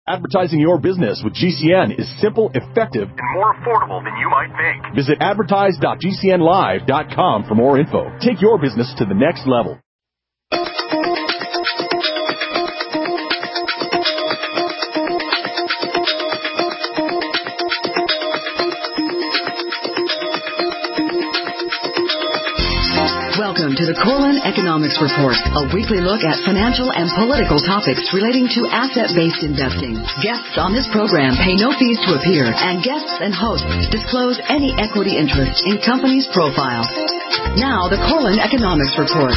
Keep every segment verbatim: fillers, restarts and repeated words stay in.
Advertising your business with G C N is simple, effective, and more affordable than you might think. Visit advertise dot g c n live dot com for more info. Take your business to the next level. Welcome to the Korelin Economics Report, a weekly look at financial and political topics relating to asset-based investing. Guests on this program pay no fees to appear, and guests and hosts disclose any equity interest in companies' profiles. Now, the Korelin Economics Report.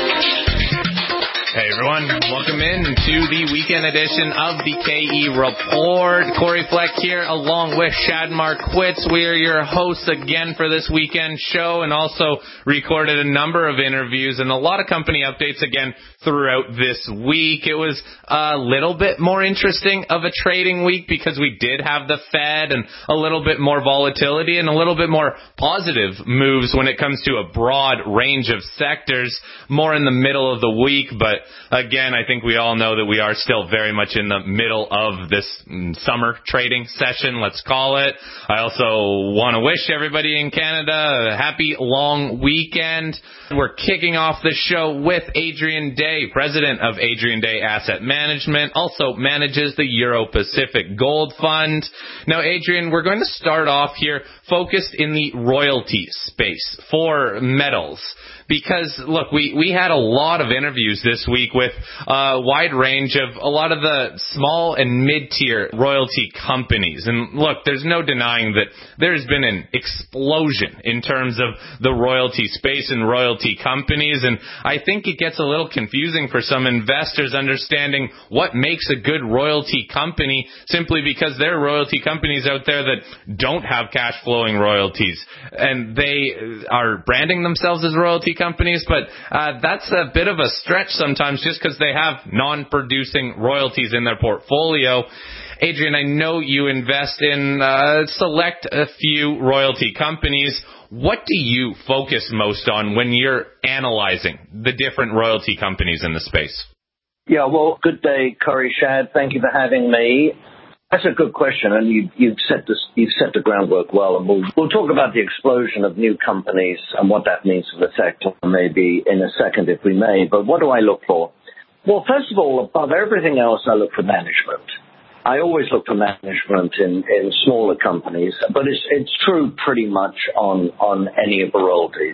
Hey everyone, welcome in to the weekend edition of the K E Report. Corey Fleck here along with Shad Marquitz. We are your hosts again for this weekend show, and also recorded a number of interviews and a lot of company updates again throughout this week. It was a little bit more interesting of a trading week because we did have the Fed and a little bit more volatility and a little bit more positive moves when it comes to a broad range of sectors more in the middle of the week. But again, I think we all know that we are still very much in the middle of this summer trading session, let's call it. I also want to wish everybody in Canada a happy long weekend. We're kicking off the show with Adrian Day, president of Adrian Day Asset Management, also manages the Euro Pacific Gold Fund. Now, Adrian, we're going to start off here focused in the royalty space for metals. Because, look, we, we had a lot of interviews this week with a wide range of a lot of the small and mid-tier royalty companies. And, look, there's no denying that there's been an explosion in terms of the royalty space and royalty companies. And I think it gets a little confusing for some investors understanding what makes a good royalty company simply because there are royalty companies out there that don't have cash-flowing royalties. And they are branding themselves as royalty companies, but uh, that's a bit of a stretch sometimes just because they have non-producing royalties in their portfolio. Adrian, I know you invest in uh, select a few royalty companies. What do you focus most on when you're analyzing the different royalty companies in the space? Yeah, well, good day, Corey, Shad. Thank you for having me. That's a good question, and you, you've set this, you've set the groundwork well. And we'll, we'll talk about the explosion of new companies and what that means for the sector maybe in a second, if we may. But what do I look for? Well, first of all, above everything else, I look for management. I always look for management in, in smaller companies, but it's it's true pretty much on on any of the royalties.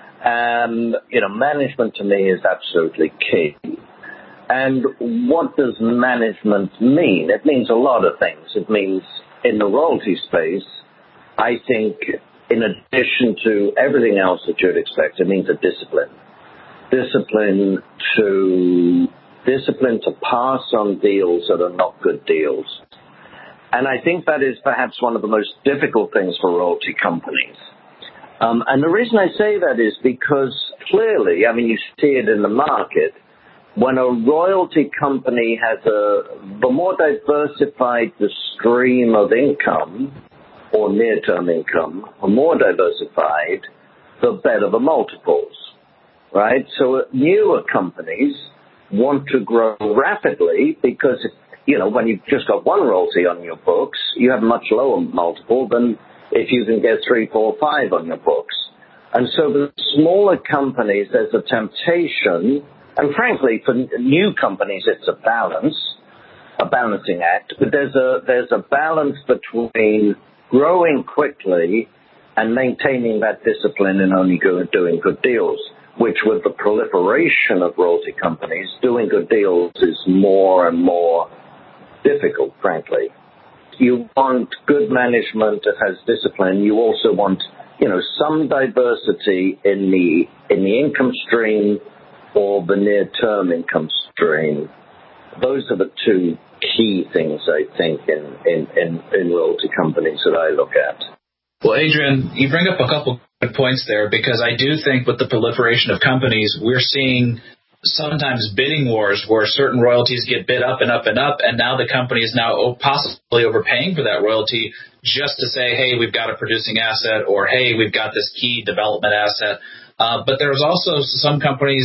Um, you know, management to me is absolutely key. And what does management mean? It means a lot of things. It means in the royalty space, I think in addition to everything else that you'd expect, it means a discipline. Discipline to discipline to pass on deals that are not good deals. And I think that is perhaps one of the most difficult things for royalty companies. Um, and the reason I say that is because clearly, I mean, you see it in the market. When a royalty company has a, the more diversified the stream of income or near-term income, the more diversified, the better the multiples, right? So newer companies want to grow rapidly because, you know, when you've just got one royalty on your books, you have a much lower multiple than if you can get three, four, five on your books. And so the smaller companies, there's a temptation. And frankly, for new companies, it's a balance, a balancing act. But there's a there's a balance between growing quickly and maintaining that discipline and only good, doing good deals, which with the proliferation of royalty companies, doing good deals is more and more difficult, frankly. You want good management that has discipline. You also want, you know, some diversity in the in the income stream or the near-term income stream. Those are the two key things, I think, in, in, in, in royalty companies that I look at. Well, Adrian, you bring up a couple good points there, because I do think with the proliferation of companies, we're seeing sometimes bidding wars where certain royalties get bid up and up and up, and now the company is now possibly overpaying for that royalty just to say, hey, we've got a producing asset, or hey, we've got this key development asset. Uh, but there's also some companies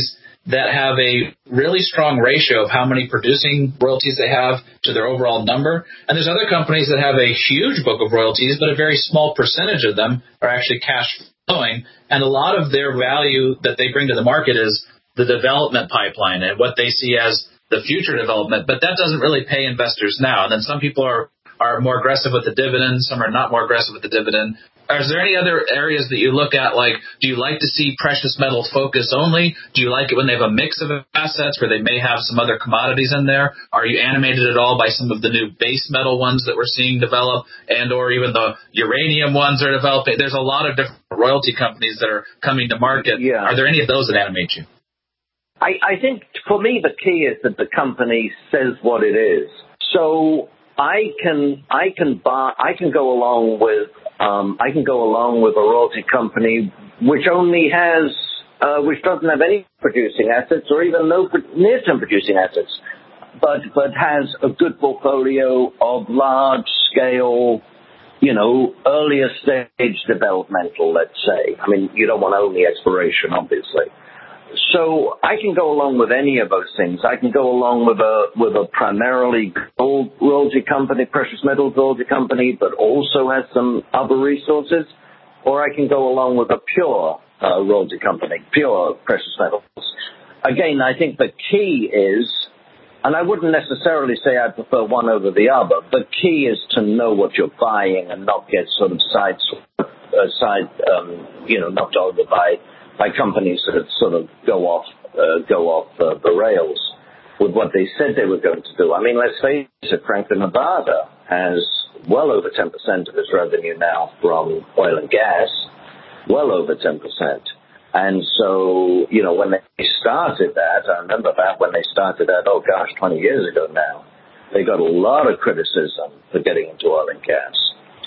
that have a really strong ratio of how many producing royalties they have to their overall number. And there's other companies that have a huge book of royalties, but a very small percentage of them are actually cash flowing. And a lot of their value that they bring to the market is the development pipeline and what they see as the future development. But that doesn't really pay investors now. And then some people are, are more aggressive with the dividend. Some are not more aggressive with the dividend. Is there any other areas that you look at, like, do you like to see precious metal focus only? Do you like it when they have a mix of assets where they may have some other commodities in there? Are you animated at all by some of the new base metal ones that we're seeing develop, and or even the uranium ones are developing? There's a lot of different royalty companies that are coming to market. Yeah. Are there any of those that animate you? I, I think for me the key is that the company says what it is. So I can I can buy I can go along with um, I can go along with a royalty company which only has uh, which doesn't have any producing assets or even no near-term producing assets, but but has a good portfolio of large scale, you know, earlier stage developmental. Let's say. I mean, you don't want only exploration, obviously. So I can go along with any of those things. I can go along with a with a primarily gold royalty company, precious metals royalty company, but also has some other resources. Or I can go along with a pure uh, royalty company, pure precious metals. Again, I think the key is, and I wouldn't necessarily say I prefer one over the other. The key is to know what you're buying and not get sort of side, uh, side, um, you know, knocked over by. by companies that sort of go off uh, go off uh, the rails with what they said they were going to do. I mean, let's face it, Franco-Nevada has well over ten percent of its revenue now from oil and gas, well over ten percent. And so, you know, when they started that, I remember that when they started that, oh gosh, twenty years ago now, they got a lot of criticism for getting into oil and gas.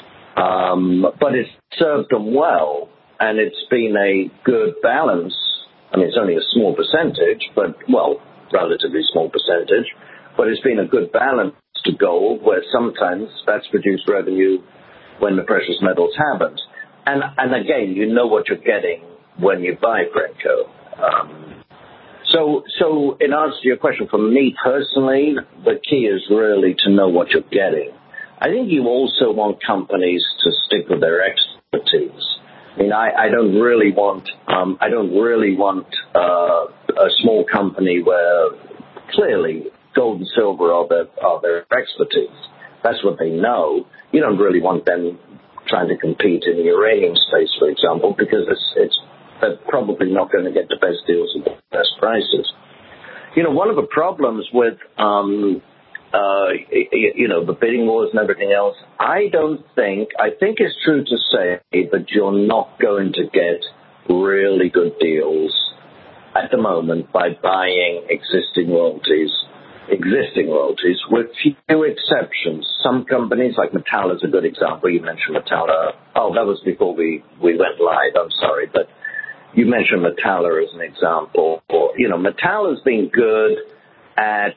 Um, but it served them well. And it's been a good balance. I mean, it's only a small percentage, but, well, relatively small percentage. But it's been a good balance to gold, where sometimes that's produced revenue when the precious metals haven't. And, and again, you know what you're getting when you buy Franco. Um, so, so in answer to your question, for me personally, the key is really to know what you're getting. I think you also want companies to stick with their expertise. I mean, I, I don't really want, um, I don't really want uh, a small company where clearly gold and silver are their, are their expertise. That's what they know. You don't really want them trying to compete in the uranium space, for example, because it's, it's they're probably not going to get the best deals and the best prices. You know, one of the problems with um, Uh, you know, the bidding wars and everything else, I don't think, I think it's true to say that you're not going to get really good deals at the moment by buying existing royalties, existing royalties, with few exceptions. Some companies, like Metalla is a good example. You mentioned Metalla. Oh, that was before we, we went live. I'm sorry. But you mentioned Metalla as an example. Or, you know, Metalla's been good at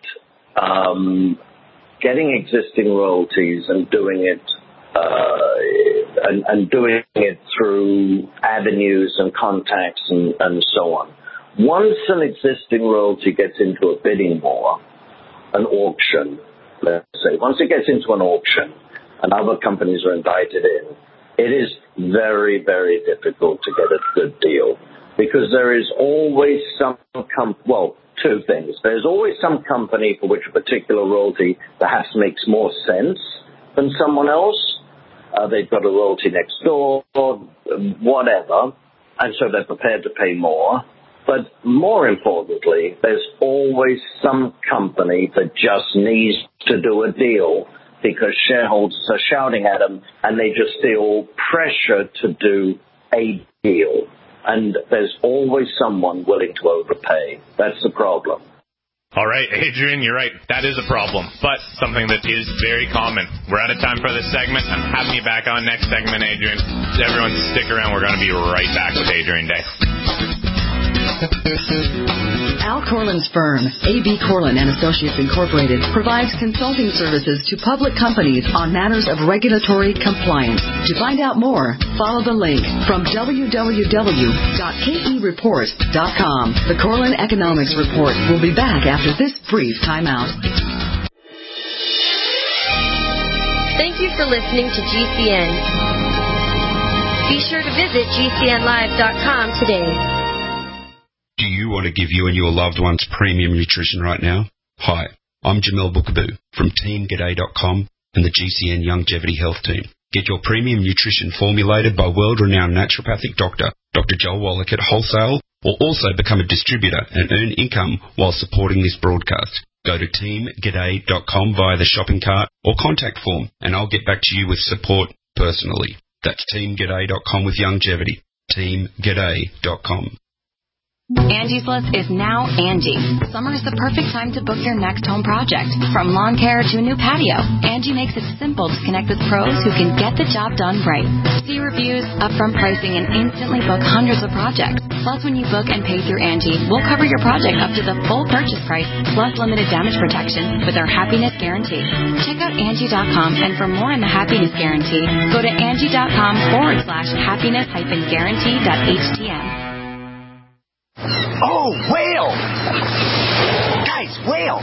Um, getting existing royalties and doing it uh, and, and doing it through avenues and contacts and, and so on. Once an existing royalty gets into a bidding war, an auction, let's say, once it gets into an auction and other companies are invited in, it is very, very difficult to get a good deal because there is always some com- well. Two things. There's always some company for which a particular royalty perhaps makes more sense than someone else. Uh, they've got a royalty next door, or whatever, and so they're prepared to pay more. But more importantly, there's always some company that just needs to do a deal because shareholders are shouting at them and they just feel pressure to do a deal. And there's always someone willing to overpay. That's the problem. All right, Adrian, you're right. That is a problem, but something that is very common. We're out of time for this segment. I'm having you back on next segment, Adrian. Everyone stick around. We're going to be right back with Adrian Day. Al Corlin's firm, A B Corlin and Associates Incorporated, provides consulting services to public companies on matters of regulatory compliance. To find out more, follow the link from w w w dot k e report dot com. The Corlin Economics Report will be back after this brief timeout. Thank you for listening to G C N. Be sure to visit g c n live dot com today. Do you want to give you and your loved ones premium nutrition right now? Hi, I'm Jamel Bookaboo from team g'day dot com and the G C N Longevity Health Team. Get your premium nutrition formulated by world-renowned naturopathic doctor, Doctor Joel Wallach at wholesale, or also become a distributor and earn income while supporting this broadcast. Go to team g'day dot com via the shopping cart or contact form, and I'll get back to you with support personally. That's team g'day dot com with longevity. team g'day dot com. Angie's List is now Angie. Summer is the perfect time to book your next home project. From lawn care to a new patio, Angie makes it simple to connect with pros who can get the job done right. See reviews, upfront pricing, and instantly book hundreds of projects. Plus, when you book and pay through Angie, we'll cover your project up to the full purchase price, plus limited damage protection with our Happiness Guarantee. Check out Angie dot com, and for more on the Happiness Guarantee, go to Angie dot com forward slash happiness hyphen guarantee dot H T M. Oh, whale! Guys, whale!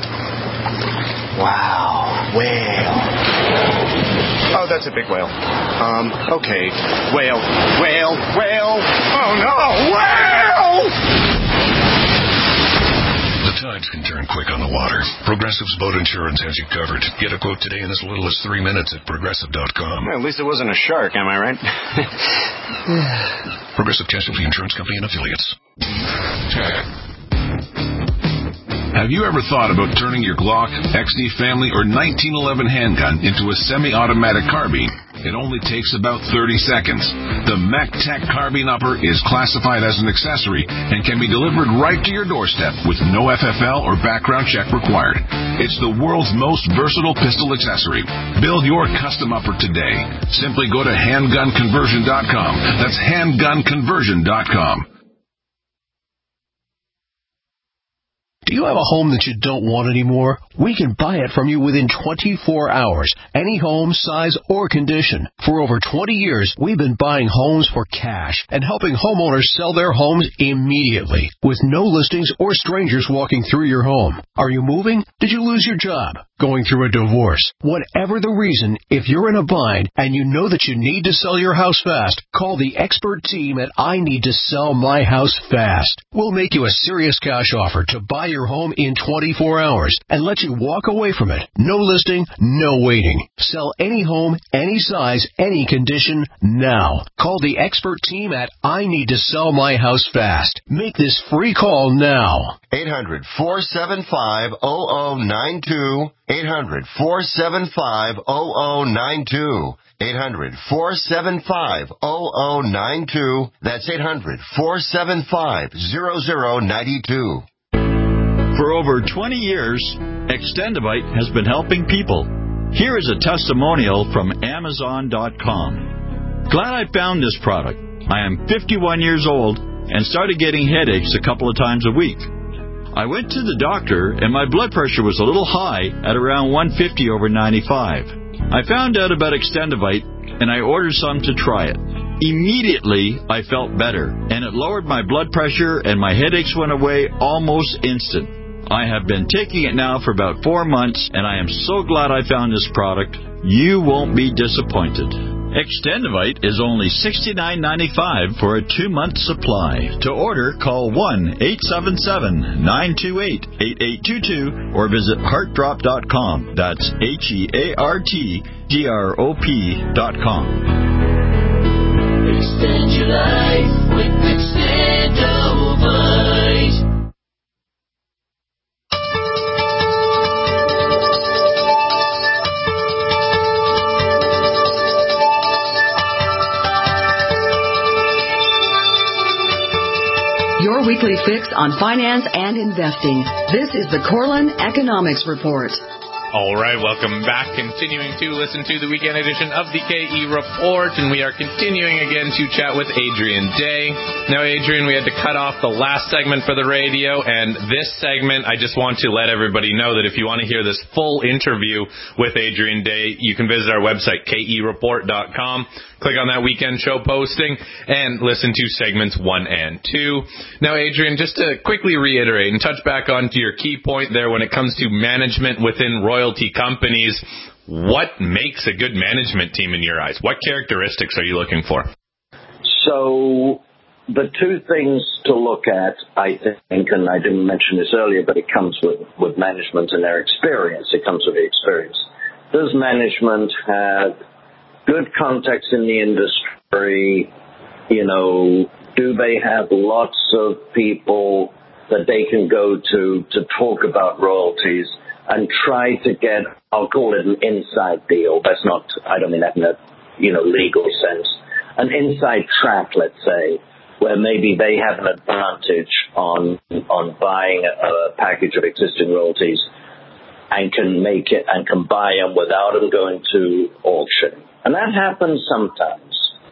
Wow, whale. Oh, that's a big whale. Um, okay. Whale, whale, whale. Oh, no, whale! The tides can turn quick on the water. Progressive's boat insurance has you covered. Get a quote today in as little as three minutes at progressive dot com. Well, at least it wasn't a shark, am I right? Progressive Casualty Insurance Company and Affiliates. Have you ever thought about turning your Glock, X D Family, or nineteen eleven handgun into a semi-automatic carbine? It only takes about thirty seconds. The MacTac Carbine Upper is classified as an accessory and can be delivered right to your doorstep with no F F L or background check required. It's the world's most versatile pistol accessory. Build your custom upper today. Simply go to handgun conversion dot com. That's handgun conversion dot com. Do you have a home that you don't want anymore? We can buy it from you within twenty-four hours. Any home, size, or condition. For over twenty years, we've been buying homes for cash and helping homeowners sell their homes immediately with no listings or strangers walking through your home. Are you moving? Did you lose your job? Going through a divorce? Whatever the reason, if you're in a bind and you know that you need to sell your house fast, call the expert team at I Need to Sell My House Fast. We'll make you a serious cash offer to buy your home in twenty-four hours and let you walk away from it. No listing, no waiting. Sell any home, any size, any condition, now. Call the expert team at I Need to Sell My House Fast. Make this free call now. eight hundred, four seven five, zero zero nine two. eight hundred, four seven five, zero zero nine two. eight hundred, four seven five, zero zero nine two. That's eight hundred, four seven five, zero zero nine two. For over twenty years, Extendivite has been helping people. Here is a testimonial from Amazon dot com. Glad I found this product. I am fifty-one years old and started getting headaches a couple of times a week. I went to the doctor and my blood pressure was a little high at around one fifty over ninety-five. I found out about Extendivite and I ordered some to try it. Immediately, I felt better, and it lowered my blood pressure and my headaches went away almost instant. I have been taking it now for about four months, and I am so glad I found this product. You won't be disappointed. Extendivite is only sixty-nine ninety-five for a two-month supply. To order, call one eight seven seven, nine two eight, eight eight two two or visit heart drop dot com. That's H E A R T D R O P dot com. Extend your life with Extendivite. Your weekly fix on finance and investing. This is the Corlin Economics Report. All right, welcome back. Continuing to listen to the weekend edition of the K E Report, and we are continuing again to chat with Adrian Day. Now, Adrian, we had to cut off the last segment for the radio, and this segment, I just want to let everybody know that if you want to hear this full interview with Adrian Day, you can visit our website, K E report dot com. Click on that weekend show posting and listen to segments one and two. Now, Adrian, just to quickly reiterate and touch back onto your key point there when it comes to management within royalty companies, what makes a good management team in your eyes? What characteristics are you looking for? So the two things to look at, I think, and I didn't mention this earlier, but it comes with, with management and their experience. It comes with the experience. Does management have good context in the industry? You know, do they have lots of people that they can go to to talk about royalties and try to get, I'll call it an inside deal. That's not, I don't mean that in a, you know, legal sense. An inside track, let's say, where maybe they have an advantage on on buying a package of existing royalties and can make it and can buy them without them going to auction. And that happens sometimes.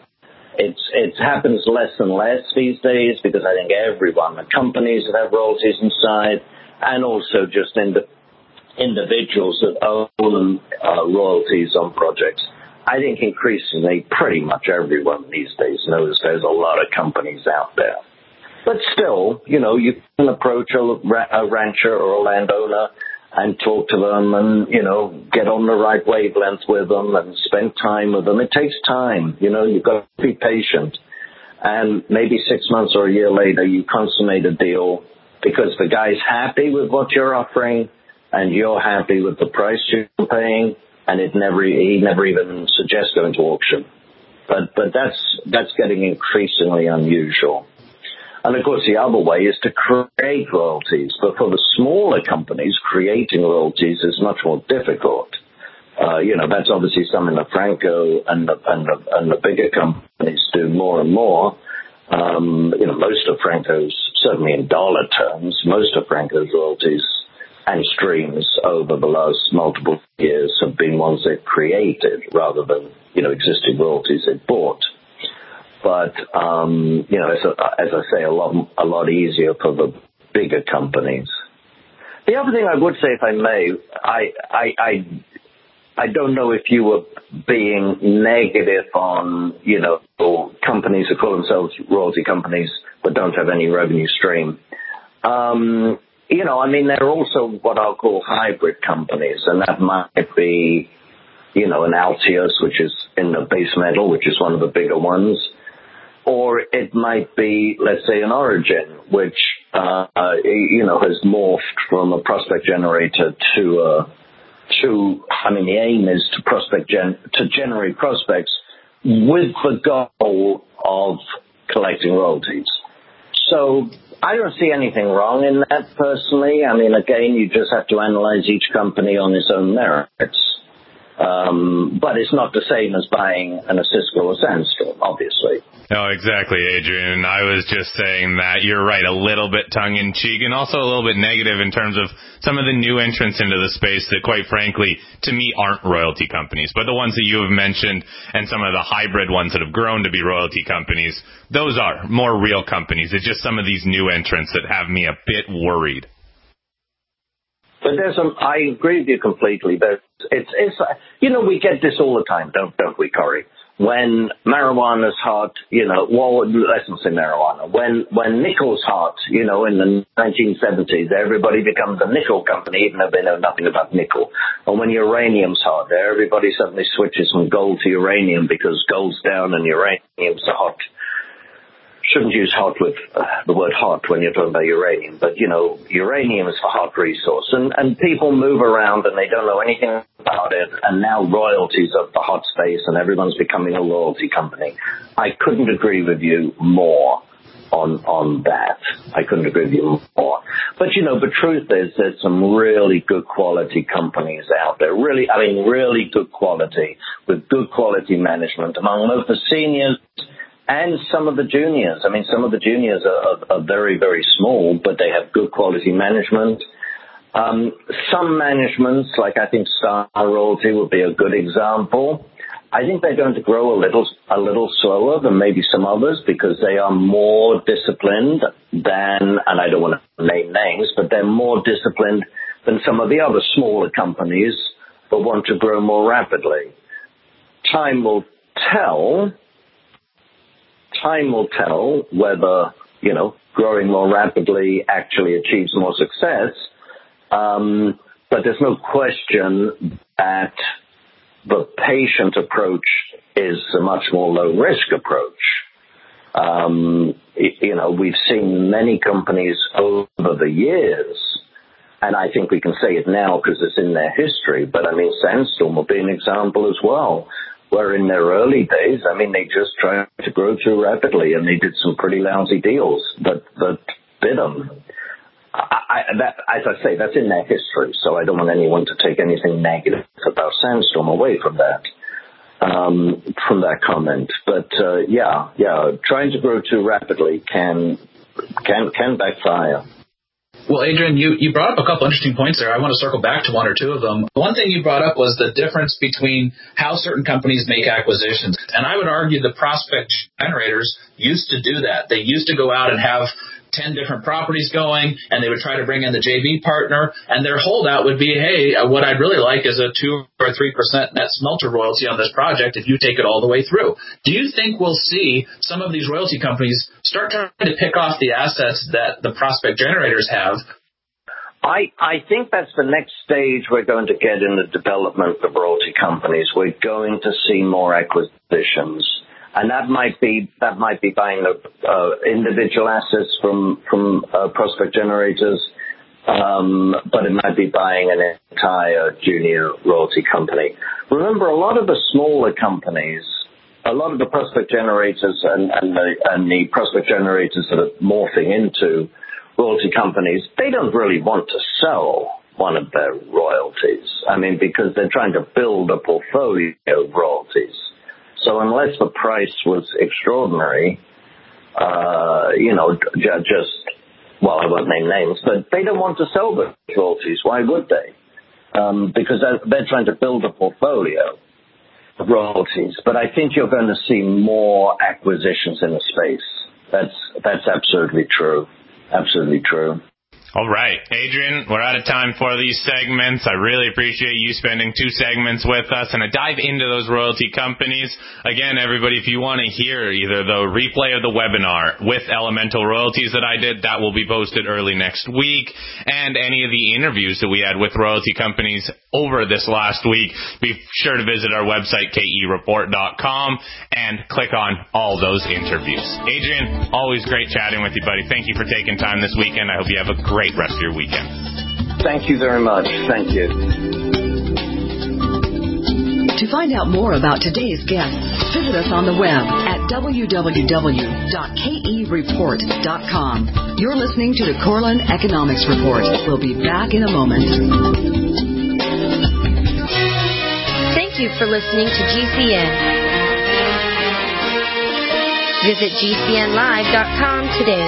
It's, it happens less and less these days because I think everyone, the companies that have royalties inside, and also just in the individuals that own uh, royalties on projects. I think increasingly pretty much everyone these days knows there's a lot of companies out there. But still, you know, you can approach a, a rancher or a landowner and talk to them and, you know, get on the right wavelength with them and spend time with them. It takes time. You know, you've got to be patient. And maybe six months or a year later, you consummate a deal because the guy's happy with what you're offering and you're happy with the price you're paying, and it never, he never even suggests going to auction. But, but that's, that's getting increasingly unusual. And, of course, the other way is to create royalties. But for the smaller companies, creating royalties is much more difficult. Uh, you know, that's obviously something that Franco and the, and the, and the bigger companies do more and more. Um, you know, most of Franco's, certainly in dollar terms, most of Franco's royalties and streams over the last multiple years have been ones they've created rather than, you know, existing royalties they've bought. But, um, you know, as, a, as I say, a lot, a lot easier for the bigger companies. The other thing I would say, if I may, I, I, I, I don't know if you were being negative on, you know, companies who call themselves royalty companies but don't have any revenue stream. Um, you know, I mean, they're also what I'll call hybrid companies, and that might be, you know, an Altius, which is in the base metal, which is one of the bigger ones. Or it might be, let's say, an Origin, which, uh, you know, has morphed from a prospect generator to, uh, to, I mean, the aim is to prospect gen, to generate prospects with the goal of collecting royalties. So I don't see anything wrong in that personally. I mean, again, you just have to analyze each company on its own merits. Um, but it's not the same as buying an Osisko or Sandstorm, obviously. No, exactly, Adrian. I was just saying that you're right, a little bit tongue-in-cheek and also a little bit negative in terms of some of the new entrants into the space that, quite frankly, to me aren't royalty companies. But the ones that you have mentioned and some of the hybrid ones that have grown to be royalty companies, those are more real companies. It's just some of these new entrants that have me a bit worried. But there's some, I agree with you completely. There's, it's, it's, you know, we get this all the time, don't, don't we, Corey? When marijuana's hot, you know, well, let's not say marijuana. When, when nickel's hot, you know, in the nineteen seventies, everybody becomes a nickel company, even though they know nothing about nickel. Or when uranium's hot, everybody suddenly switches from gold to uranium because gold's down and uranium's hot. Shouldn't use hot with uh, the word hot when you're talking about uranium, but, you know, uranium is a hot resource. And, and people move around and they don't know anything about it, and now royalties are the hot space and everyone's becoming a royalty company. I couldn't agree with you more on on that. I couldn't agree with you more. But, you know, the truth is there's some really good quality companies out there, really, I mean, really good quality, with good quality management among both the seniors and some of the juniors. I mean, some of the juniors are, are, are very, very small, but they have good quality management. Um, some managements, like I think Star Royalty would be a good example. I think they're going to grow a little, a little slower than maybe some others because they are more disciplined than, and I don't want to name names, but they're more disciplined than some of the other smaller companies that want to grow more rapidly. Time will tell. Time will tell whether, you know, growing more rapidly actually achieves more success. Um, but there's no question that the patient approach is a much more low-risk approach. Um, you know, we've seen many companies over the years, and I think we can say it now because it's in their history, but I mean, Sandstorm will be an example as well, where in their early days, I mean, they just tried to grow too rapidly, and they did some pretty lousy deals that, that bit them. I, I, that, as I say, that's in their history, so I don't want anyone to take anything negative about Sandstorm away from that, um, from that comment. But uh, yeah, yeah, trying to grow too rapidly can can can backfire. Well, Adrian, you, you brought up a couple interesting points there. I want to circle back to one or two of them. One thing you brought up was the difference between how certain companies make acquisitions. And I would argue the prospect generators used to do that. They used to go out and have ten different properties going, and they would try to bring in the J V partner, and their holdout would be, hey, what I'd really like is a two or three percent net smelter royalty on this project if you take it all the way through. Do you think we'll see some of these royalty companies start trying to pick off the assets that the prospect generators have? I, I think that's the next stage we're going to get in the development of royalty companies. We're going to see more acquisitions. And that might be that might be buying uh, individual assets from from uh, prospect generators, um, but it might be buying an entire junior royalty company. Remember, a lot of the smaller companies, a lot of the prospect generators and, and, the, and the prospect generators that are morphing into royalty companies, they don't really want to sell one of their royalties. I mean, because they're trying to build a portfolio of royalties. So unless the price was extraordinary, uh, you know, j- just, well, I won't name names, but they don't want to sell the royalties. Why would they? Um, because they're trying to build a portfolio of royalties. But I think you're going to see more acquisitions in the space. That's, that's absolutely true. Absolutely true. All right, Adrian, we're out of time for these segments. I really appreciate you spending two segments with us and a dive into those royalty companies. Again, everybody, if you want to hear either the replay of the webinar with Elemental Royalties that I did, that will be posted early next week, and any of the interviews that we had with royalty companies over this last week, be sure to visit our website, K E report dot com, and click on all those interviews. Adrian, always great chatting with you, buddy. Thank you for taking time this weekend. I hope you have a great rest of your weekend. Thank you very much. Thank you. To find out more about today's guests, visit us on the web at w w w dot k e report dot com. You're listening to the Corlin Economics Report. We'll be back in a moment. Thank you for listening to G C N. Visit G C N live dot com today.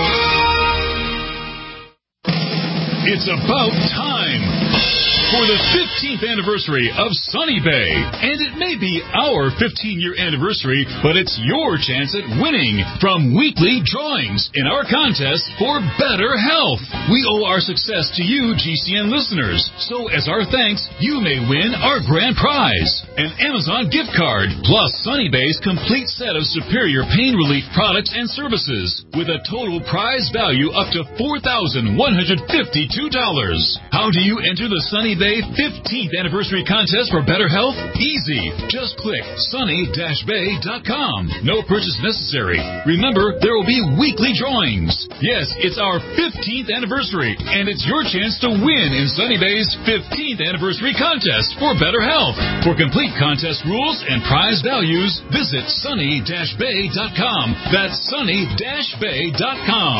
It's about time for the fifteenth anniversary of Sunny Bay. And it may be our fifteen-year anniversary, but it's your chance at winning from weekly drawings in our contest for better health. We owe our success to you, G C N listeners. So as our thanks, you may win our grand prize, an Amazon gift card, plus Sunny Bay's complete set of superior pain relief products and services, with a total prize value up to four thousand one hundred fifty-two dollars. How do you enter the Sunny Bay fifteenth anniversary contest for better health? Easy. Just click sunny dash bay dot com. No purchase necessary. Remember, there will be weekly drawings. Yes, it's our fifteenth anniversary, and it's your chance to win in Sunny Bay's fifteenth anniversary contest for better health. For complete contest rules and prize values, visit sunny dash bay dot com. That's sunny dash bay dot com.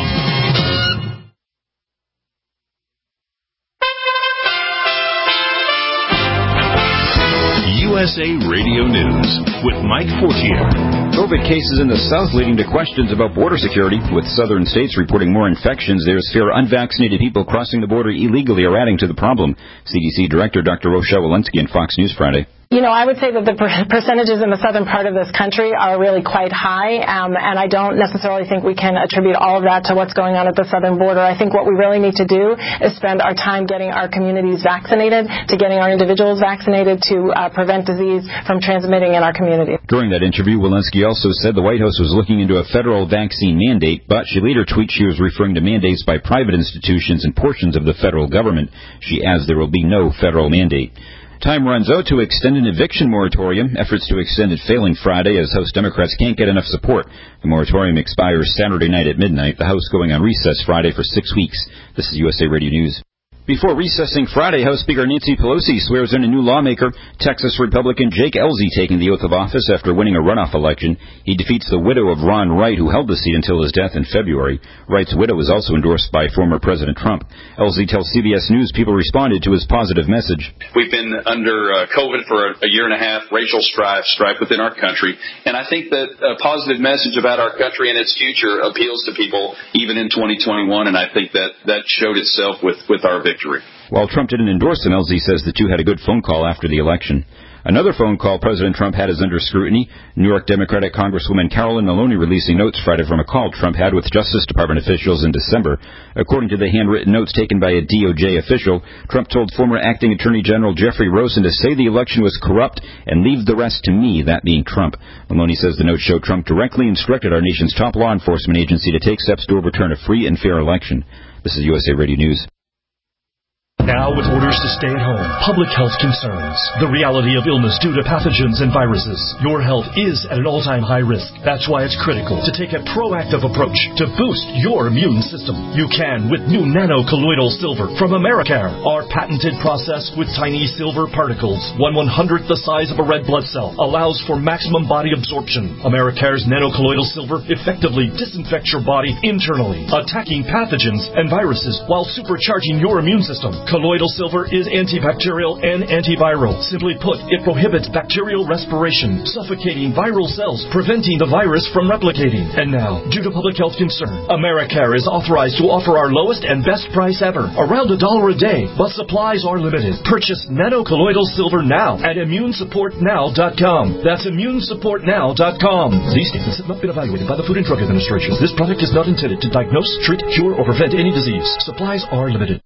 U S A Radio News with Mike Fortier. COVID cases in the South leading to questions about border security. With southern states reporting more infections, there's fear unvaccinated people crossing the border illegally are adding to the problem. C D C Director Doctor Rochelle Walensky on Fox News Friday. You know, I would say that the per- percentages in the southern part of this country are really quite high, um, and I don't necessarily think we can attribute all of that to what's going on at the southern border. I think what we really need to do is spend our time getting our communities vaccinated, to getting our individuals vaccinated to uh, prevent disease from transmitting in our community. During that interview, Walensky also said the White House was looking into a federal vaccine mandate, but she later tweeted she was referring to mandates by private institutions and portions of the federal government. She adds there will be no federal mandate. Time runs out to extend an eviction moratorium. Efforts to extend it failing Friday as House Democrats can't get enough support. The moratorium expires Saturday night at midnight. The House going on recess Friday for six weeks. This is U S A Radio News. Before recessing Friday, House Speaker Nancy Pelosi swears in a new lawmaker, Texas Republican Jake Ellzey taking the oath of office after winning a runoff election. He defeats the widow of Ron Wright, who held the seat until his death in February. Wright's widow was also endorsed by former President Trump. Ellzey tells C B S News people responded to his positive message. We've been under uh, COVID for a, a year and a half, racial strife, strife within our country, and I think that a positive message about our country and its future appeals to people even in twenty twenty-one, and I think that that showed itself with, with our victory. While Trump didn't endorse him, Ellzey says the two had a good phone call after the election. Another phone call President Trump had is under scrutiny. New York Democratic Congresswoman Carolyn Maloney releasing notes Friday from a call Trump had with Justice Department officials in December. According to the handwritten notes taken by a D O J official, Trump told former Acting Attorney General Jeffrey Rosen to say the election was corrupt and leave the rest to me, that being Trump. Maloney says the notes show Trump directly instructed our nation's top law enforcement agency to take steps to overturn a free and fair election. This is U S A Radio News. Now with orders to stay at home, public health concerns, the reality of illness due to pathogens and viruses, your health is at an all-time high risk. That's why it's critical to take a proactive approach to boost your immune system. You can with new nano-colloidal silver from Americare. Our patented process with tiny silver particles, one one-hundredth the size of a red blood cell, allows for maximum body absorption. Americare's nano-colloidal silver effectively disinfects your body internally, attacking pathogens and viruses while supercharging your immune system. Colloidal silver is antibacterial and antiviral. Simply put, it prohibits bacterial respiration, suffocating viral cells, preventing the virus from replicating. And now, due to public health concern, Americare is authorized to offer our lowest and best price ever, around a dollar a day, but supplies are limited. Purchase nano-colloidal silver now at immune support now dot com. That's immune support now dot com. These statements have not been evaluated by the Food and Drug Administration. This product is not intended to diagnose, treat, cure, or prevent any disease. Supplies are limited.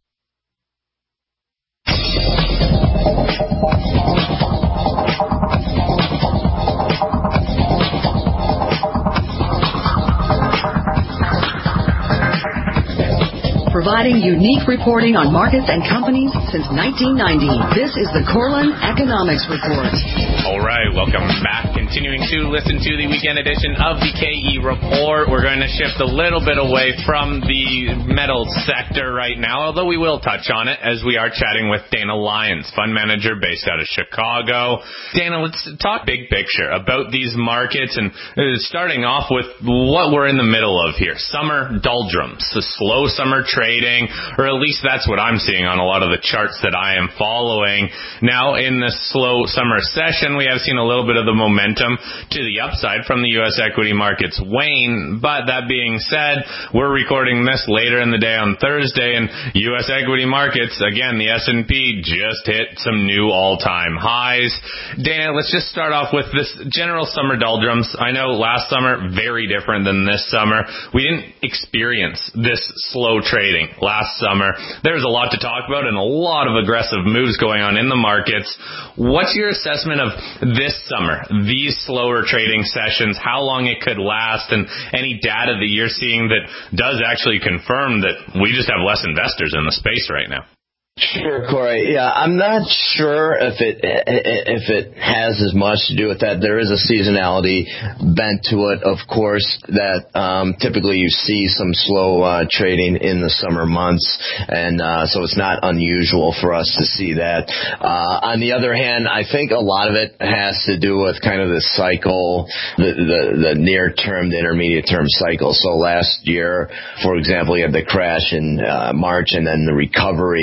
Providing unique reporting on markets and companies since nineteen ninety. This is the Corlin Economics Report. All right, welcome back. Continuing to listen to the weekend edition of the K E Report. We're going to shift a little bit away from the metal sector right now, although we will touch on it as we are chatting with Dana Lyons, fund manager based out of Chicago. Dana, let's talk big picture about these markets and starting off with what we're in the middle of here. Summer doldrums, the slow summer trade. Or at least that's what I'm seeing on a lot of the charts that I am following. Now, in this slow summer session, we have seen a little bit of the momentum to the upside from the U S equity markets wane. But that being said, we're recording this later in the day on Thursday, and U S equity markets, again, the S and P just hit some new all-time highs. Dana, let's just start off with this general summer doldrums. I know last summer, very different than this summer. We didn't experience this slow trading last summer. There's a lot to talk about and a lot of aggressive moves going on in the markets. What's your assessment of this summer, these slower trading sessions, how long it could last, and any data that you're seeing that does actually confirm that we just have less investors in the space right now? Sure, Corey. Yeah, I'm not sure if it if it has as much to do with that. There is a seasonality bent to it, of course, that um, typically you see some slow uh, trading in the summer months, and uh, so it's not unusual for us to see that. Uh, on the other hand, I think a lot of it has to do with kind of the cycle, the, the, the near-term, the intermediate-term cycle. So last year, for example, you had the crash in uh, March and then the recovery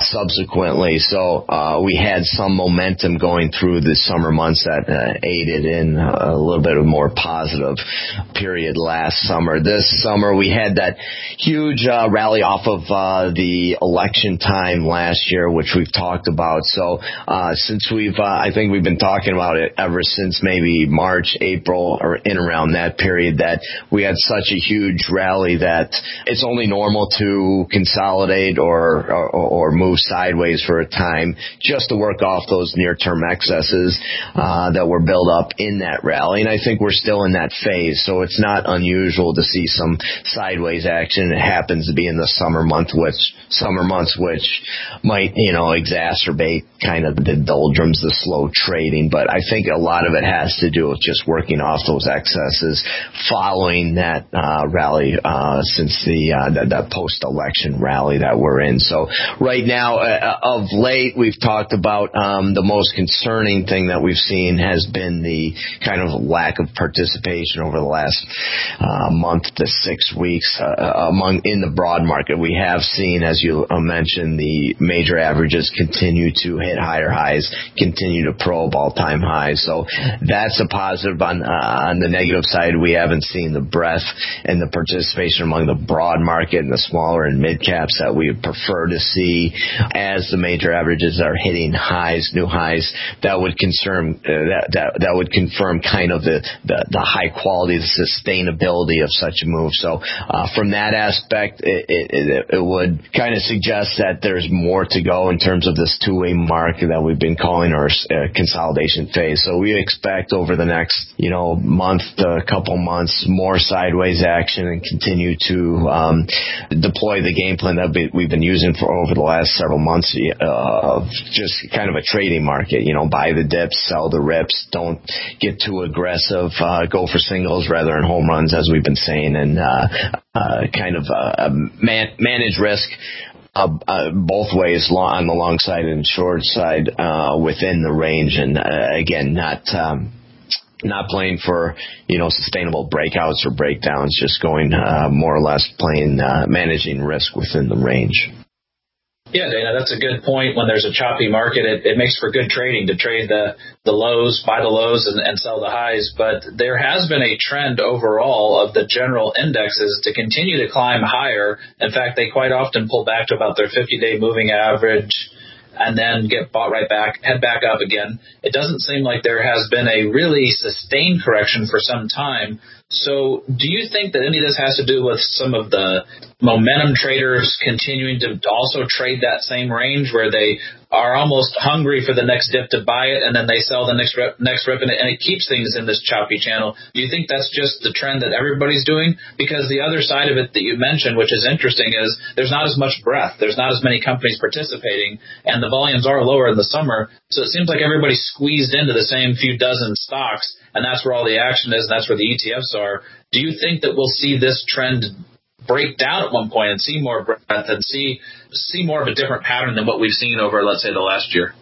subsequently. So uh, we had some momentum going through the summer months that uh, aided in a little bit of more positive period last summer. This summer we had that huge uh, rally off of uh, the election time last year, which we've talked about. So uh, since we've, uh, I think we've been talking about it ever since maybe March, April, or in around that period, that we had such a huge rally that it's only normal to consolidate or, or, or move sideways for a time just to work off those near-term excesses uh, that were built up in that rally. And I think we're still in that phase, so it's not unusual to see some sideways action. It happens to be in the summer month, which summer months, which might, you know, exacerbate kind of the doldrums, the slow trading. But I think a lot of it has to do with just working off those excesses following that uh, rally uh, since the, uh, the, the post-election rally that we're in. So right now, uh, of late, we've talked about um, the most concerning thing that we've seen has been the kind of lack of participation over the last uh, month to six weeks uh, among in the broad market. We have seen, as you mentioned, the major averages continue to hit higher highs, continue to probe all-time highs. So that's a positive. On uh, on the negative side, we haven't seen the breadth and the participation among the broad market and the smaller and mid caps that we would prefer to see as the major averages are hitting highs, new highs. That would concern uh, that, that that would confirm kind of the the, the high quality, the sustainability of such a move. So uh, from that aspect, it, it, it would kind of suggest that there's more to go in terms of this two-way market that we've been calling our uh, consolidation phase. So we expect over the next, you know, month to a couple months more sideways action and continue to um, deploy the game plan that we've been using for over the last several months uh, of just kind of a trading market. You know, buy the dips, sell the rips, don't get too aggressive, uh, go for singles rather than home runs, as we've been saying, and uh, uh, kind of uh, man- manage risk Uh, uh, both ways, long, on the long side and short side, uh, within the range, and uh, again, not um, not playing for, you know, sustainable breakouts or breakdowns, just going uh, more or less playing uh, managing risk within the range. Yeah, Dana, that's a good point. When there's a choppy market, it, it makes for good trading to trade the, the lows, buy the lows, and, and sell the highs. But there has been a trend overall of the general indexes to continue to climb higher. In fact, they quite often pull back to about their fifty-day moving average and then get bought right back, head back up again. It doesn't seem like there has been a really sustained correction for some time. So do you think that any of this has to do with some of the momentum traders continuing to also trade that same range where they are almost hungry for the next dip to buy it and then they sell the next rip, next rip and it, and it keeps things in this choppy channel? Do you think that's just the trend that everybody's doing? Because the other side of it that you mentioned, which is interesting, is there's not as much breadth. There's not as many companies participating, and the volumes are lower in the summer. So it seems like everybody's squeezed into the same few dozen stocks, and that's where all the action is, and that's where the E T Fs are. Do you think that we'll see this trend break down at one point and see more breadth and see see more of a different pattern than what we've seen over, let's say, the last year?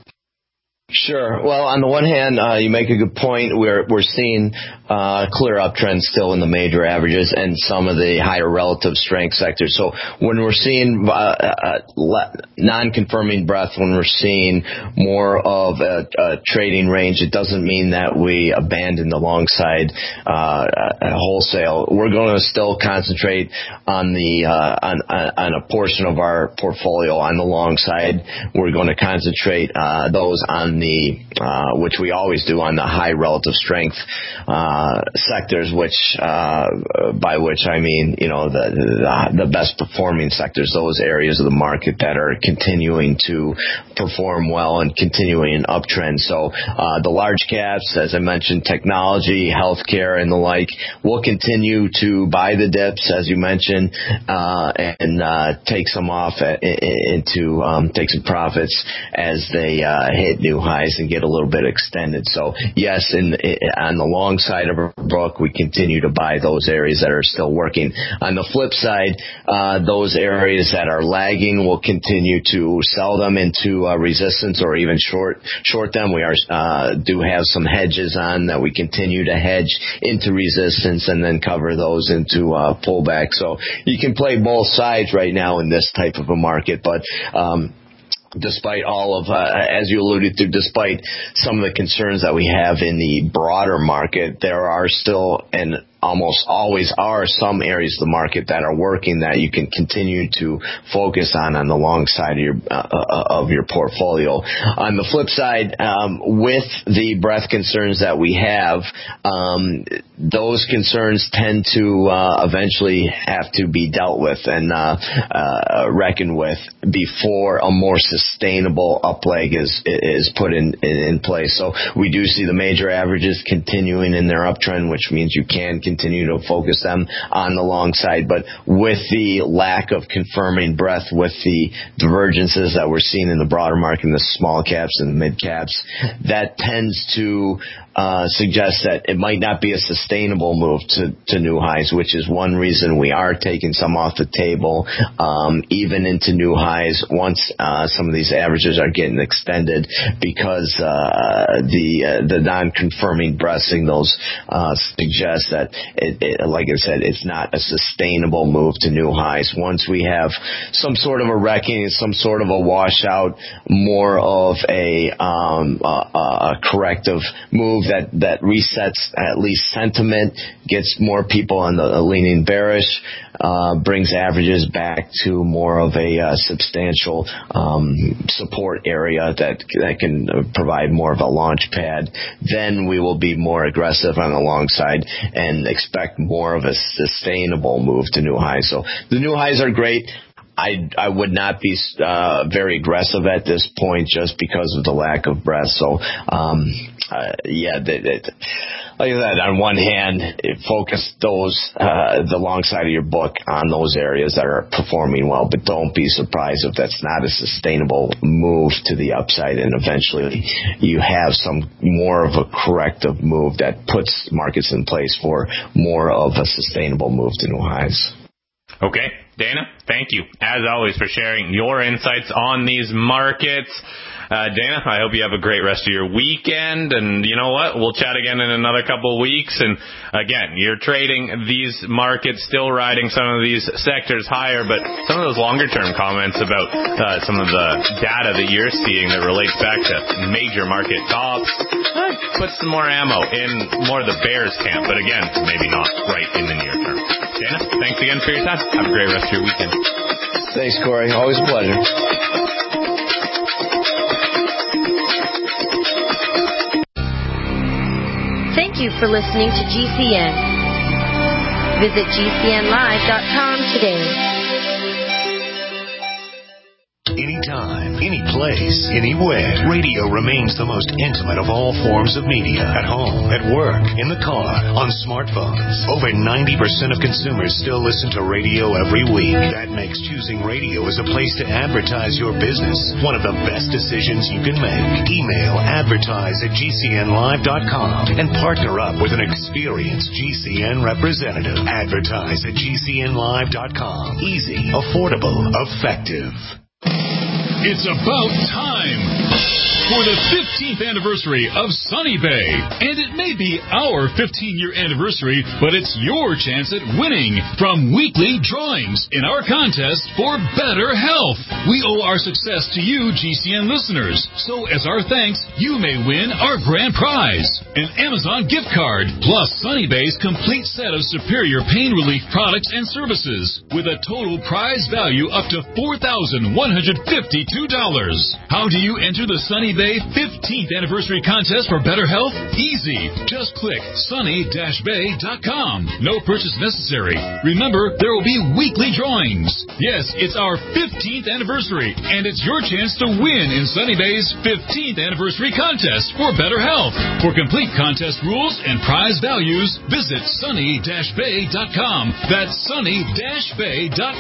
Sure. Well, on the one hand, uh, you make a good point. We're we're seeing uh, clear uptrends still in the major averages and some of the higher relative strength sectors. So when we're seeing uh, uh, non-confirming breadth, when we're seeing more of a, a trading range, it doesn't mean that we abandon the long side uh, wholesale. We're going to still concentrate on the uh, on, on a portion of our portfolio on the long side. We're going to concentrate uh, those on the uh, which we always do on the high relative strength uh, sectors, which uh, by which I mean, you know, the, the the best performing sectors, those areas of the market that are continuing to perform well and continuing an uptrend. So uh, the large caps, as I mentioned, technology, healthcare, and the like, will continue to buy the dips, as you mentioned, uh, and uh, take some off at, into um, take some profits as they uh, hit new highs and get a little bit extended. So yes, in, in on the long side of our book, we continue to buy those areas that are still working. On the flip side, uh, those areas that are lagging, will continue to sell them into uh, resistance or even short short them. We are uh, do have some hedges on that we continue to hedge into resistance and then cover those into uh, pullback. So you can play both sides right now in this type of a market, but um, despite all of, uh, as you alluded to, despite some of the concerns that we have in the broader market, there are still and almost always are some areas of the market that are working that you can continue to focus on on the long side of your uh, of your portfolio. On the flip side, um, with the breadth concerns that we have, um, those concerns tend to uh, eventually have to be dealt with and uh, uh, reckoned with before a more sustainable up leg is is put in, in in place. So we do see the major averages continuing in their uptrend, which means you can continue to focus them on the long side. But with the lack of confirming breadth, with the divergences that we're seeing in the broader market, in the small caps and the mid caps, that tends to uh, suggest that it might not be a sustainable move to, to new highs, which is one reason we are taking some off the table, um, even into new highs once uh, some of these averages are getting extended, because uh, the uh, the non-confirming breadth signals uh, suggest that, it, it, like I said, it's not a sustainable move to new highs. Once we have some sort of a reckoning, some sort of a washout, more of a, um, a, a corrective move that, that resets at least sentiment, gets more people on the uh, leaning bearish, uh, brings averages back to more of a uh, substantial um, support area that that can provide more of a launch pad. Then we will be more aggressive on the long side and expect more of a sustainable move to new highs. So the new highs are great. I, I would not be uh, very aggressive at this point just because of the lack of breadth. So, um, uh, yeah, that, that, like that, on one hand, focus those, uh, the long side of your book on those areas that are performing well, but don't be surprised if that's not a sustainable move to the upside, and eventually you have some more of a corrective move that puts markets in place for more of a sustainable move to new highs. Okay. Dana, thank you, as always, for sharing your insights on these markets. Uh, Dana, I hope you have a great rest of your weekend, and you know what? We'll chat again in another couple of weeks, and again, you're trading these markets, still riding some of these sectors higher, but some of those longer-term comments about uh, some of the data that you're seeing that relates back to major market tops, uh, put some more ammo in more of the bears camp, but again, maybe not right in the near term. Dana, thanks again for your time. Have a great rest of your weekend. Thanks, Corey. Always a pleasure. Thank you for listening to G C N. Visit G C N live dot com today. Anytime, any place, anywhere. Radio remains the most intimate of all forms of media. At home, at work, in the car, on smartphones. Over ninety percent of consumers still listen to radio every week. That makes choosing radio as a place to advertise your business one of the best decisions you can make. Email advertise at G C N live dot com and partner up with an experienced G C N representative. Advertise at G C N live dot com. Easy, affordable, effective. It's about time for the fifteenth anniversary of Sunny Bay. And it may be our fifteen-year anniversary, but it's your chance at winning from weekly drawings in our contest for better health. We owe our success to you, G C N listeners. So as our thanks, you may win our grand prize, an Amazon gift card, plus Sunny Bay's complete set of superior pain relief products and services, with a total prize value up to four thousand one hundred fifty-two dollars. How do you enter the Sunny Bay fifteenth anniversary contest for better health? Easy. Just click sunny dash bay dot com. No purchase necessary. Remember, there will be weekly drawings. Yes, it's our fifteenth anniversary, and it's your chance to win in Sunny Bay's fifteenth anniversary contest for better health. For complete contest rules and prize values, visit sunny dash bay dot com. That's sunny dash bay dot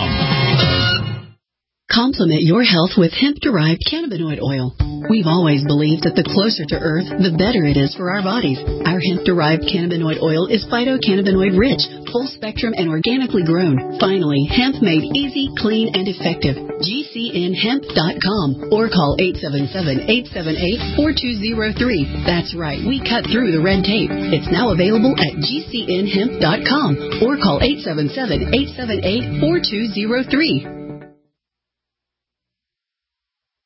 com. Complement your health with hemp-derived cannabinoid oil. We've always believed that the closer to Earth, the better it is for our bodies. Our hemp-derived cannabinoid oil is phytocannabinoid-rich, full-spectrum, and organically grown. Finally, hemp made easy, clean, and effective. G C N hemp dot com or call eight seven seven, eight seven eight, four two zero three. That's right, we cut through the red tape. It's now available at G C N hemp dot com or call eight seven seven, eight seven eight, four two zero three.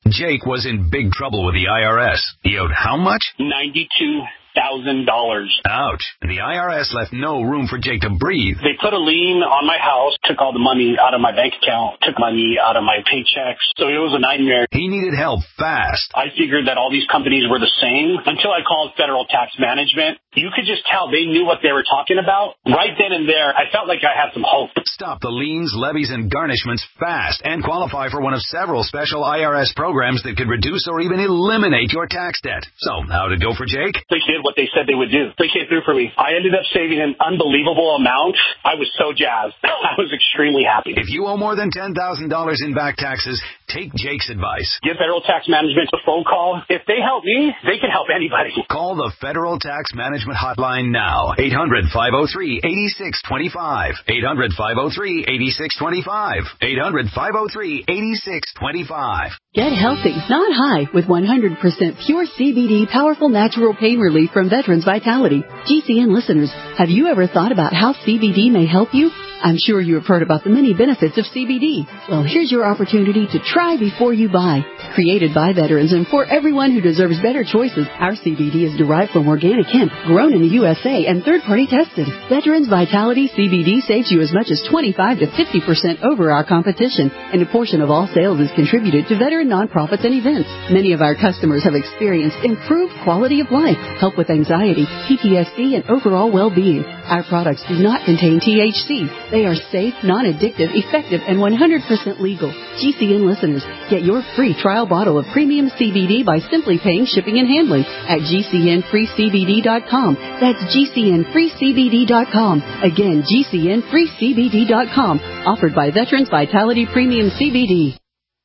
Jake was in big trouble with the I R S. He owed how much? ninety-two thousand dollars. Ouch. The I R S left no room for Jake to breathe. They put a lien on my house, took all the money out of my bank account, took money out of my paychecks. So it was a nightmare. He needed help fast. I figured that all these companies were the same until I called Federal Tax Management. You could just tell they knew what they were talking about. Right then and there, I felt like I had some hope. Stop the liens, levies, and garnishments fast and qualify for one of several special I R S programs that could reduce or even eliminate your tax debt. So, how'd it go for Jake? They did what they said they would do. They came through for me. I ended up saving an unbelievable amount. I was so jazzed. I was extremely happy. If you owe more than ten thousand dollars in back taxes, take Jake's advice. Give Federal Tax Management a phone call. If they help me, they can help anybody. Call the Federal Tax Management Hotline now. eight hundred, five oh three, eight six two five. eight hundred, five oh three, eight six two five. eight hundred, five oh three, eight six two five. Get healthy, not high, with one hundred percent pure C B D powerful natural pain relief from Veterans Vitality. G C N listeners, have you ever thought about how C B D may help you? I'm sure you have heard about the many benefits of C B D. Well, here's your opportunity to try before you buy. Created by veterans and for everyone who deserves better choices, our C B D is derived from organic hemp, grown in the U S A and third-party tested. Veterans Vitality C B D saves you as much as twenty-five to fifty percent over our competition, and a portion of all sales is contributed to veteran nonprofits and events. Many of our customers have experienced improved quality of life, help with anxiety, P T S D, and overall well-being. Our products do not contain T H C. They are safe, non-addictive, effective, and one hundred percent legal. G C N listeners, get your free trial bottle of premium C B D by simply paying shipping and handling at G C N free C B D dot com. That's G C N free C B D dot com. Again, G C N free C B D dot com. Offered by Veterans Vitality Premium C B D.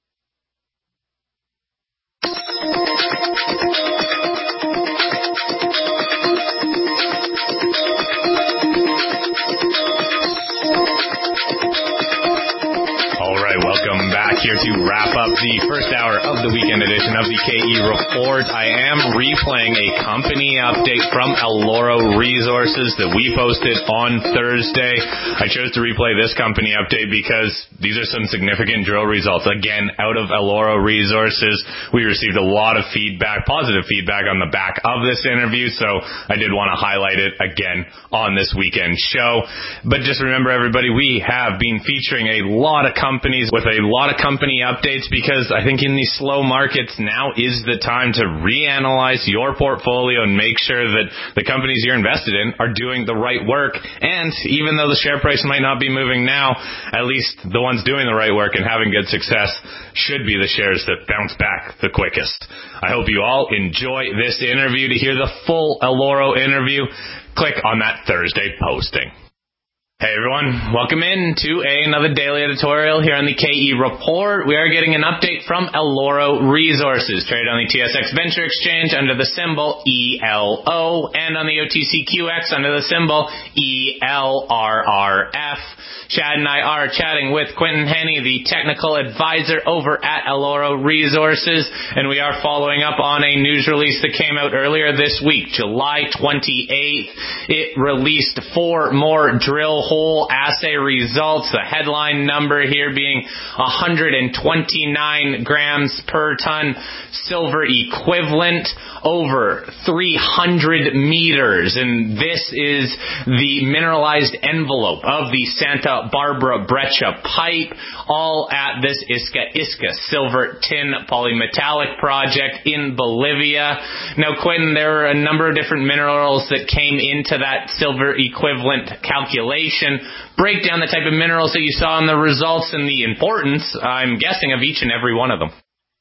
Here to wrap up the first hour of the weekend edition of the K E Report. I am replaying a company update from Eloro Resources that we posted on Thursday. I chose to replay this company update because these are some significant drill results. Again, out of Eloro Resources, we received a lot of feedback, positive feedback on the back of this interview, so I did want to highlight it again on this weekend show. But just remember, everybody, we have been featuring a lot of companies with a lot of companies company updates because I think in these slow markets now is the time to reanalyze your portfolio and make sure that the companies you're invested in are doing the right work. And even though the share price might not be moving now, at least the ones doing the right work and having good success should be the shares that bounce back the quickest. I hope you all enjoy this interview. To hear the full Eloro interview, click on that Thursday posting. Hey everyone, welcome in to a, another daily editorial here on the K E Report. We are getting an update from Eloro Resources, traded on the T S X Venture Exchange under the symbol E L O and on the O T C Q X under the symbol E L R R F. Chad and I are chatting with Quentin Henney, the technical advisor over at Eloro Resources, and we are following up on a news release that came out earlier this week, July twenty-eighth. It released four more drill hole assay results, the headline number here being one hundred twenty-nine grams per ton silver equivalent over three hundred meters, and this is the mineralized envelope of the Santa Barbara Breccia pipe, all at this Isca Isca silver tin polymetallic project in Bolivia. Now, Quentin, there are a number of different minerals that came into that silver equivalent calculation. Break down the type of minerals that you saw in the results and the importance, I'm guessing, of each and every one of them.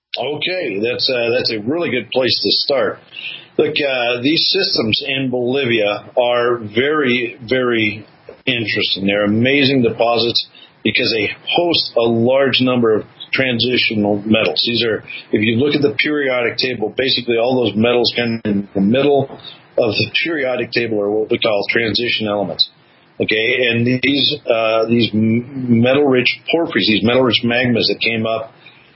Okay, that's uh, that's a really good place to start. Look, uh, these systems in Bolivia are very, very interesting. They're amazing deposits because they host a large number of transitional metals. These are, if you look at the periodic table, basically all those metals kind of in the middle of the periodic table are what we call transition elements. Okay, and these uh, these metal-rich porphyries, these metal-rich magmas that came up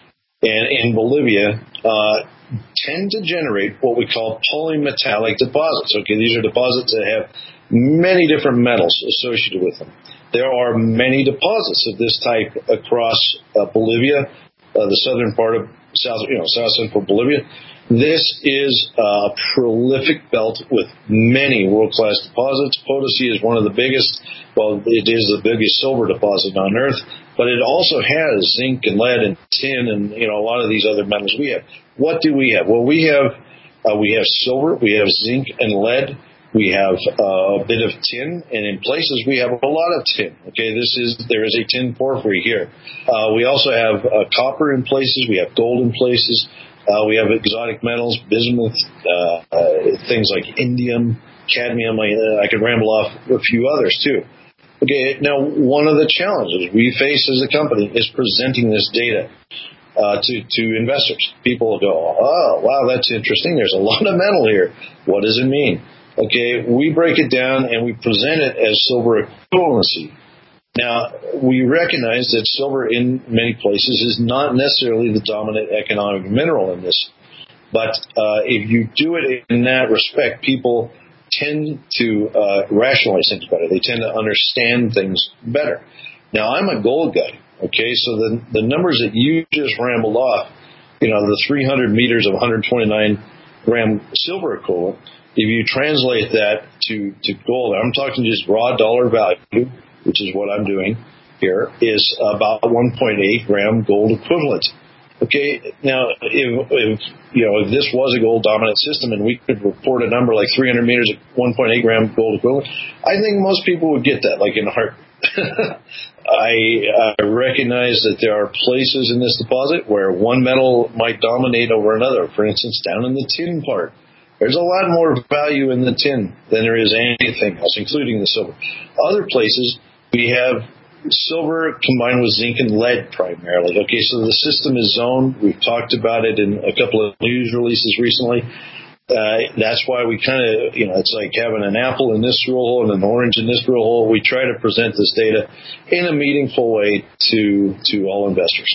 in, in Bolivia, uh, tend to generate what we call polymetallic deposits. Okay, these are deposits that have many different metals associated with them. There are many deposits of this type across uh, Bolivia, uh, the southern part of south, you know, south central Bolivia. This is a prolific belt with many world-class deposits. Potosi is one of the biggest, well, it is the biggest silver deposit on Earth, but it also has zinc and lead and tin and, you know, a lot of these other metals we have. What do we have? Well, we have, uh, we have silver, we have zinc and lead. We have uh, a bit of tin, and in places we have a lot of tin. Okay, this is there is a tin porphyry here. Uh, we also have uh, copper in places. We have gold in places. Uh, we have exotic metals, bismuth, uh, uh, things like indium, cadmium. I, uh, I could ramble off a few others too. Okay, now one of the challenges we face as a company is presenting this data uh, to to investors. People will go, "Oh, wow, that's interesting. There's a lot of metal here. What does it mean?" Okay, we break it down and we present it as silver equivalency. Now, we recognize that silver in many places is not necessarily the dominant economic mineral in this. But uh, if you do it in that respect, people tend to uh, rationalize things better. They tend to understand things better. Now, I'm a gold guy, okay, so the, the numbers that you just rambled off, you know, the three hundred meters of one hundred twenty-nine gram silver equivalent, if you translate that to, to gold, I'm talking just raw dollar value, which is what I'm doing here, is about one point eight gram gold equivalent. Okay, now, if, if you know, if this was a gold dominant system and we could report a number like three hundred meters at one point eight gram gold equivalent, I think most people would get that, like in a heart. I uh, recognize that there are places in this deposit where one metal might dominate over another. For instance, down in the tin part, there's a lot more value in the tin than there is anything else, including the silver. Other places, we have silver combined with zinc and lead primarily. Okay, so the system is zoned. We've talked about it in a couple of news releases recently. Uh, that's why we kind of, you know, it's like having an apple in this drill hole and an orange in this drill hole. We try to present this data in a meaningful way to to all investors.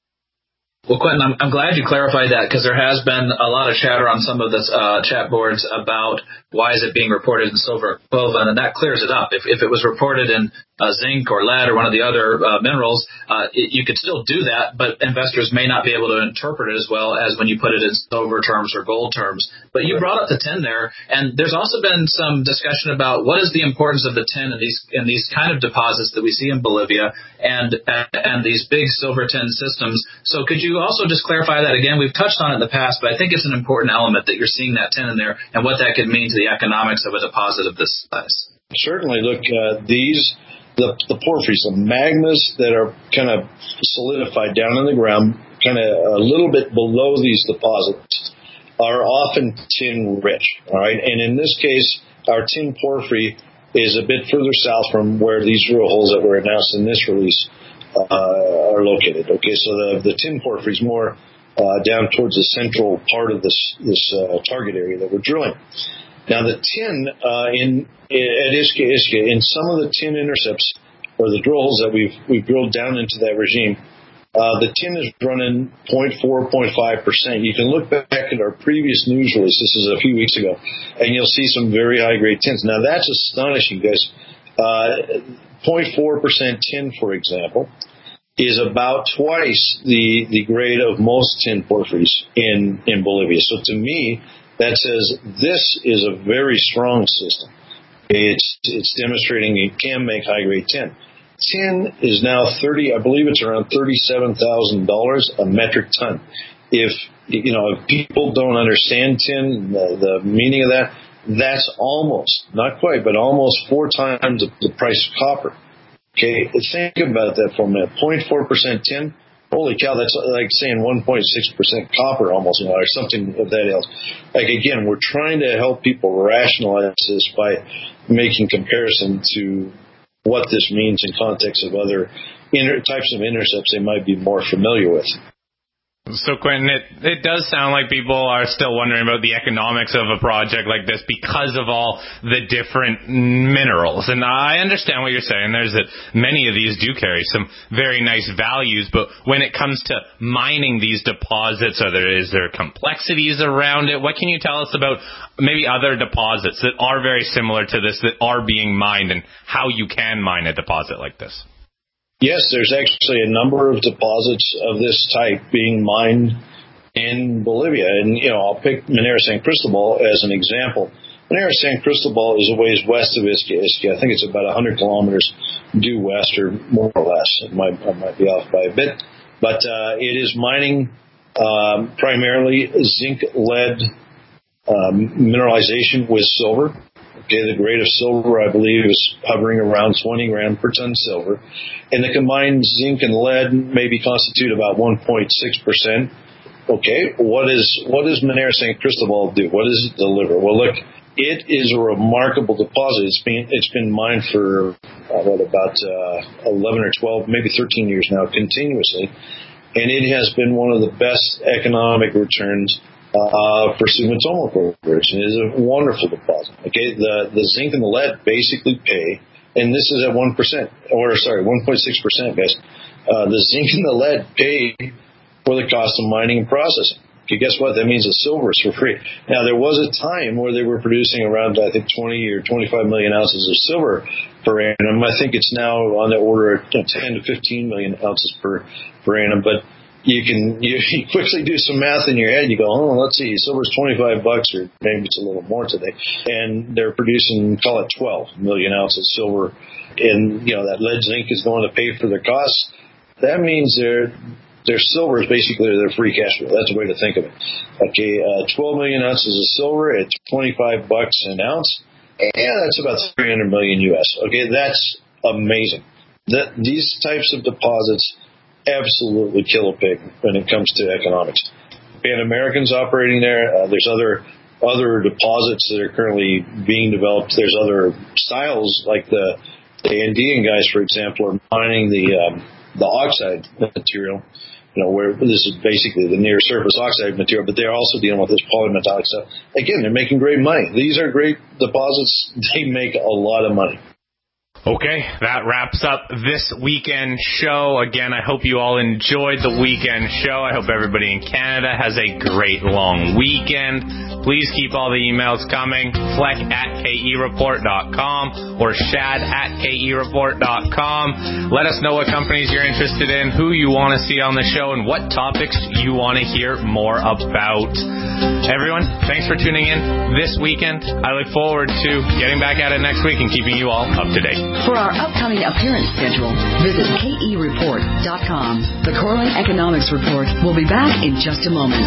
Well, Quentin, I'm, I'm glad you clarified that because there has been a lot of chatter on some of the uh, chat boards about why is it being reported in silver equivalent, and that clears it up. If, if it was reported in uh, zinc or lead or one of the other uh, minerals, uh, it, you could still do that, but investors may not be able to interpret it as well as when you put it in silver terms or gold terms. But you brought up the tin there, and there's also been some discussion about what is the importance of the tin in these in these kind of deposits that we see in Bolivia and and these big silver tin systems. So could you also just clarify that again? We've touched on it in the past, but I think it's an important element that you're seeing that tin in there and what that could mean to the economics of a deposit of this size. Certainly. Look, uh, these, the, the porphyries, the magmas that are kind of solidified down in the ground, kind of a little bit below these deposits, are often tin rich. All right. And in this case, our tin porphyry is a bit further south from where these drill holes that were announced in this release uh, are located. Okay. So the, the tin porphyry is more uh, down towards the central part of this, this uh, target area that we're drilling. Now, the tin uh, in at Isca Isca, in some of the tin intercepts or the drill holes that we've we've drilled down into that regime, uh, the tin is running zero point four, zero point five percent. You can look back at our previous news release. This is a few weeks ago, and you'll see some very high grade tins. Now, that's astonishing, guys. Uh, zero point four percent tin, for example, is about twice the the grade of most tin porphyries in in Bolivia. So, to me, that says this is a very strong system. It's it's demonstrating it can make high grade tin. Tin is now thirty, I believe it's around thirty-seven thousand dollars a metric ton. If you know if people don't understand tin, the, the meaning of that, that's almost, not quite, but almost four times the price of copper. Okay, think about that for a minute. zero point four percent tin. Holy cow, that's like saying one point six percent copper almost, or something of that else. Like, again, we're trying to help people rationalize this by making comparison to what this means in context of other inter- types of intercepts they might be more familiar with. So, Quentin, it, it does sound like people are still wondering about the economics of a project like this because of all the different minerals. And I understand what you're saying. There's that many of these do carry some very nice values, but when it comes to mining these deposits, are there, is there complexities around it? What can you tell us about maybe other deposits that are very similar to this that are being mined and how you can mine a deposit like this? Yes, there's actually a number of deposits of this type being mined in Bolivia. And, you know, I'll pick Minera San Cristobal as an example. Minera San Cristobal is a ways west of Isquia. Isquia, I think it's about one hundred kilometers due west, or more or less. It might, I might be off by a bit. But uh, it is mining um, primarily zinc-lead um, mineralization with silver. Okay, the grade of silver, I believe, is hovering around twenty grams per ton silver. And the combined zinc and lead maybe constitute about one point six percent. Okay, what is what does Minera San Cristobal do? What does it deliver? Well, look, it is a remarkable deposit. It's been it's been mined for uh, what about uh, eleven or twelve, maybe thirteen years now, continuously, and it has been one of the best economic returns uh, for Sumitomo Corporation. It is a wonderful deposit. Okay, the the zinc and the lead basically pay, and this is at one percent, or sorry, one point six percent, guys. Uh, the zinc and the lead pay for the cost of mining and processing. Okay, guess what? That means the silver is for free. Now, there was a time where they were producing around, I think, twenty or twenty-five million ounces of silver per annum. I think it's now on the order of ten to fifteen million ounces per, per annum. But you can you quickly do some math in your head. You go, oh, let's see, silver's twenty-five bucks, or maybe it's a little more today. And they're producing, call it twelve million ounces of silver. And, you know, that lead zinc is going to pay for their costs. That means they're Their silver is basically their free cash flow. That's a way to think of it. Okay, uh, twelve million ounces of silver at twenty-five bucks an ounce. Yeah, that's about three hundred million U S. Okay, that's amazing. That, these types of deposits absolutely kill a pig when it comes to economics. Pan American's operating there. Uh, there's other other deposits that are currently being developed. There's other styles, like the, the Andean guys, for example, are mining the um, the oxide material. You know, where this is basically the near surface oxide material, but they're also dealing with this polymetallic stuff. Again, they're making great money. These are great deposits. They make a lot of money. Okay, that wraps up this weekend show. Again, I hope you all enjoyed the weekend show. I hope everybody in Canada has a great long weekend. Please keep all the emails coming. Fleck at K E report dot com or Shad at K E report dot com. Let us know what companies you're interested in, who you want to see on the show, and what topics you want to hear more about. Everyone, thanks for tuning in this weekend. I look forward to getting back at it next week and keeping you all up to date. For our upcoming appearance schedule, visit K E report dot com. The Corlin Economics Report will be back in just a moment.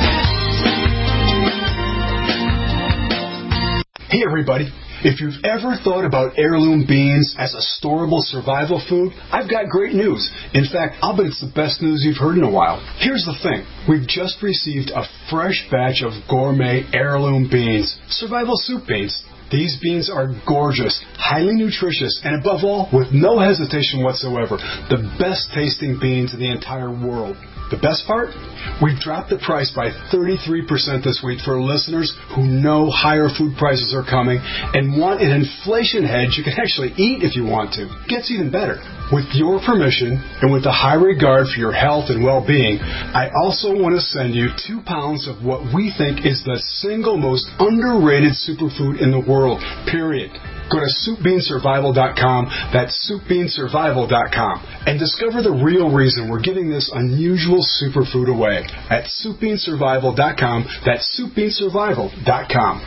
Hey, everybody. If you've ever thought about heirloom beans as a storable survival food, I've got great news. In fact, I'll bet it's the best news you've heard in a while. Here's the thing. We've just received a fresh batch of gourmet heirloom beans, survival soup beans. These beans are gorgeous, highly nutritious, and above all, with no hesitation whatsoever, the best tasting beans in the entire world. The best part? We've dropped the price by thirty-three percent this week for listeners who know higher food prices are coming and want an inflation hedge you can actually eat if you want to. Gets even better. With your permission and with a high regard for your health and well-being, I also want to send you two pounds of what we think is the single most underrated superfood in the world, period. Go to soup bean survival dot com, that's soup bean survival dot com, and discover the real reason we're giving this unusual superfood away at soup bean survival dot com, that's soup bean survival dot com.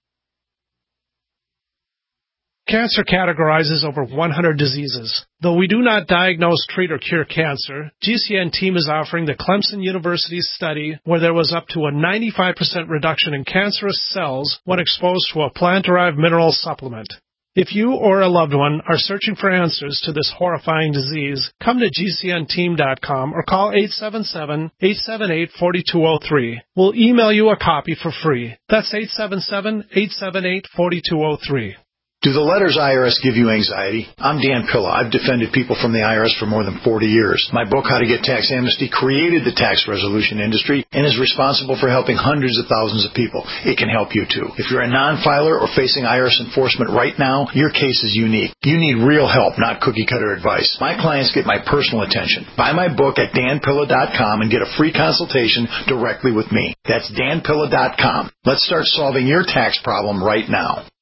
Cancer categorizes over one hundred diseases. Though we do not diagnose, treat, or cure cancer, G C N team is offering the Clemson University study where there was up to a ninety-five percent reduction in cancerous cells when exposed to a plant-derived mineral supplement. If you or a loved one are searching for answers to this horrifying disease, come to G C N team dot com or call eight seven seven, eight seven eight, four two zero three. We'll email you a copy for free. That's eight seven seven, eight seven eight, four two zero three. Do the letters I R S give you anxiety? I'm Dan Pilla. I've defended people from the I R S for more than forty years. My book, How to Get Tax Amnesty, created the tax resolution industry and is responsible for helping hundreds of thousands of people. It can help you too. If you're a non-filer or facing I R S enforcement right now, your case is unique. You need real help, not cookie-cutter advice. My clients get my personal attention. Buy my book at dan pilla dot com and get a free consultation directly with me. That's dan pilla dot com. Let's start solving your tax problem right now.